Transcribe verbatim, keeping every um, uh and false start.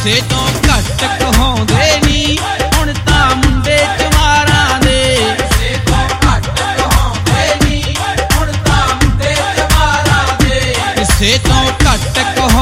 ਕਿਸੇ ਤੋਂ ਘੱਟ ਕਹਾਉਂਦੇ ਨੀ ਹੁਣ ਤਾਂ ਮੁੰਡੇ ਚਮਾਰਾਂ ਦੇ। ਕਿਸੇ ਤੋਂ ਘੱਟ ਕਹਾਉਂਦੇ ਨੀ ਹੁਣ ਤਾਂ ਮੁੰਡੇ ਚਮਾਰਾਂ ਦੇ। ਕਿਸੇ ਤੋਂ ਘੱਟ